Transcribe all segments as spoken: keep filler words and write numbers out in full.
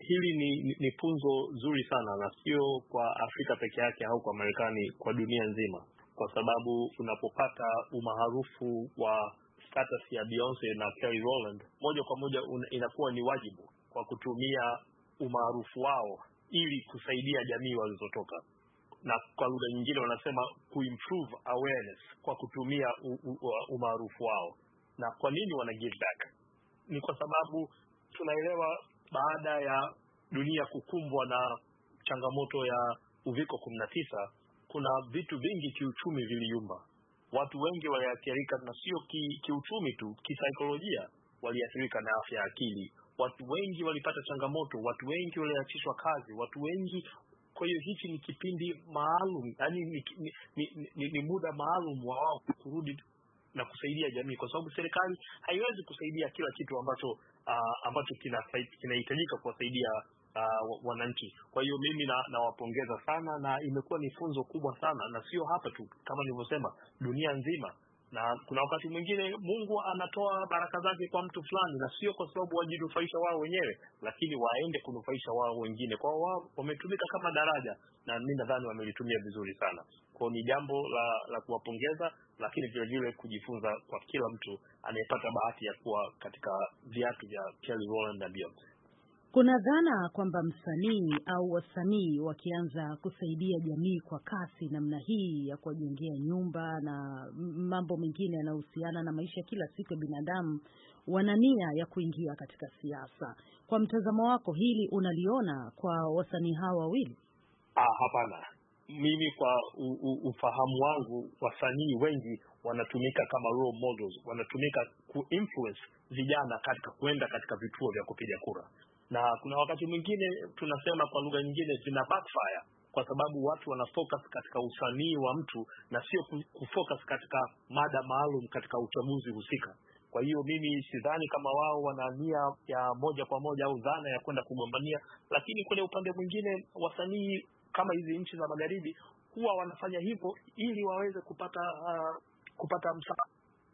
hili ni, ni, ni funzo zuri sana, na sio kwa Afrika peke yake au kwa Marekani, kwa dunia nzima, kwa sababu unapopata umaarufu wa status ya Beyonce na Kelly Rowland, moja kwa moja una, inakuwa ni wajibu kwa kutumia umaarufu wao ili kusaidia jamii walizotoka, na kwa lugha nyingine wanasema kuimprove awareness kwa kutumia umaarufu wao. Na kwa nini wana give back? Ni kwa sababu tunaelewa baada ya dunia kukumbwa na changamoto ya uviko kumi na tisa, kuna vitu vingi kiuchumi viliyumba. Watu wengi waliathirika, na sio ki, kiuchumi tu, kisaikolojia waliathirika na afya ya akili. Watu wengi walipata changamoto, watu wengi waliachishwa kazi, watu wengi. Kwa hiyo hichi ni kipindi maalum, yani ni, ni, ni, ni, ni muda maalum wa wao kurudi na kusaidia jamii, kwa sababu serikali haiwezi kusaidia kila kitu ambacho uh, ambacho kinahitajika kuwasaidia uh, wananchi. Kwa hiyo mimi na nawapongeza sana, na imekuwa ni funzo kubwa sana, na sio hapa tu, kama nilivyosema, dunia nzima. Na kuna wakati mwingine Mungu anatoa baraka zake kwa mtu fulani, na sio kwa sababu wajinufaisha wao wenyewe, lakini waende kunufaisha wao wengine. Kwa wao wametumika kama daraja, na mimi nadhani wamelitumia vizuri sana. Kwa ni jambo la la kuwapongeza, lakini vile vile kujifunza kwa kila mtu anayepata bahati ya kuwa katika viatu vya Kelly Rowland na Beyonce. Kuna dhana kwamba msanii au wasanii wakianza kusaidia jamii kwa kasi namna hii ya kuwajengea nyumba na mambo mengine yanayohusiana na maisha kila siku ya binadamu, wana nia ya kuingia katika siasa. Kwa mtazamo wako, hili unaliona kwa wasanii hawa wawili? Ah, hapana. Mimi kwa u, u, ufahamu wangu, wasanii wengi wanatumika kama role models, wanatumika kuinfluence vijana katika kwenda katika vituo vya kupiga kura. Na kuna wakati mwingine tunasema kwa lugha nyingine zina backfire, kwa sababu watu wanafocus katika usanii wa mtu na sio kufocus katika mada maalum katika uchaguzi husika. Kwa hiyo mimi sidhani kama wao wana nia ya moja kwa moja au dhana ya kwenda kugombania, lakini kwenye upande mwingine wasanii kama hizi nchi za magharibi huwa wanafanya hivyo ili waweze kupata uh, kupata msaada,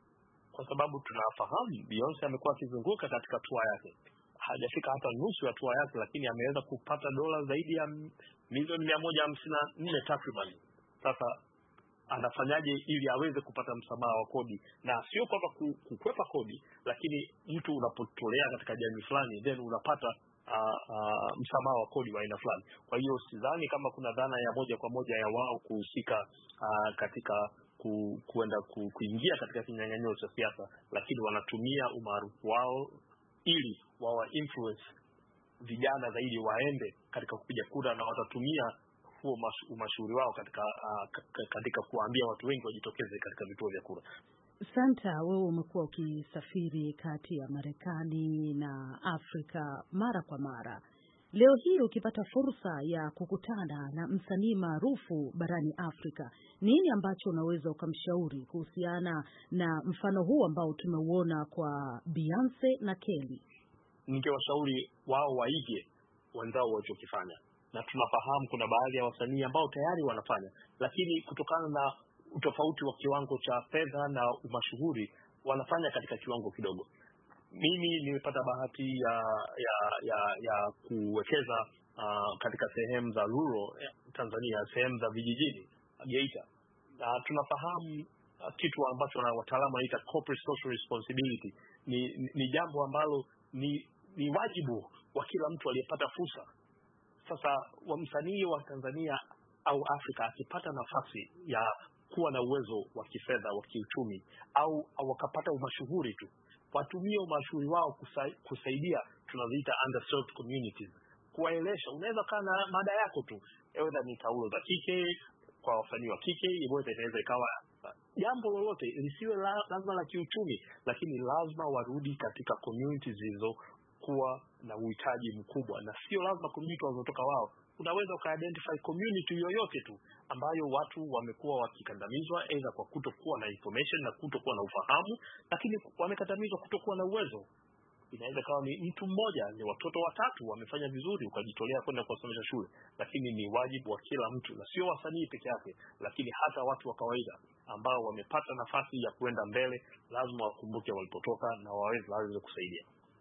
kwa sababu tunafahamu Beyonce amekuwa akizunguka katika tour yake, hajafika hata nusu ya tour yake, lakini ameweza kupata dola zaidi ya milioni mia moja hamsini na nne takriban. Sasa anafanyaje ili aweze kupata msamaha wa kodi? Na sio kwamba kukwepa kodi, lakini mtu unapotolea katika jamii fulani then unapata uh, uh, msamaha wa kodi wa aina fulani. Kwa hiyo sidhani kama kuna dhana ya moja kwa moja ya wao kuhusika uh, katika ku, kuenda ku, kuingia katika kinyang'anyiro cha siasa, lakini wanatumia umaarufu wao ili wawa influence vijana zaidi waende katika kupiga kura, na watatumia huo umashuhuri wao katika uh, katika kuambia watu wengi wajitokeze katika vituo vya kura. Santa, wewe umekuwa ukisafiri kati ya Marekani na Afrika mara kwa mara. Leo hii ukipata fursa ya kukutana na msanii maarufu barani Afrika, nini ambacho unaweza ukamshauri kuhusiana na mfano huu ambao tumeuona kwa Beyonce na Kelly? Ningewashauri wao waige wenzao walichokifanya. Na tunafahamu kuna baadhi ya wasanii ambao tayari wanafanya, lakini kutokana na utofauti wa kiwango cha fedha na umashuhuri wanafanya katika kiwango kidogo. Mimi nimepata bahati ya ya ya, ya kuwekeza uh, katika sehemu za rural Tanzania, sehemu za vijijini Geita. Na tunafahamu uh, kitu ambacho na wataalamu wanaita corporate social responsibility ni, ni, ni jambo ambalo ni ni wajibu wa kila mtu aliyepata fursa. Sasa wa msanii wa Tanzania au Afrika akipata nafasi ya kuwa na uwezo wa kifedha, wa kiuchumi, au, au wakapata umashuhuri tu, watumie umashuhuri wao kusai, kusaidia tunaziita underserved communities, kuwaelesha. Unaweza kana mada yako tu, ewe ni taulo za kike kwa wasanii wa kike, ibote inaweza ikawa jambo lolote, lisiwe la, lazima la kiuchumi, lakini lazima warudi katika communities hizo kuwa na uhitaji mkubwa, na sio lazima community wanazotoka wao. Unaweza uka-identify community yoyote tu ambayo watu wamekuwa wakikandamizwa aidha kwa kutokuwa na information na kutokuwa na ufahamu, lakini wamekandamizwa kutokuwa na uwezo. Inaweza kawa ni mtu mmoja, ni watoto watatu wamefanya vizuri ukajitolea kwenda kuwasomesha shule, lakini ni wajibu wa kila mtu, na sio wasanii peke yake, lakini hata watu wa kawaida ambao wamepata nafasi ya kuenda mbele lazima wakumbuke walipotoka na waweze waweze kusaidia.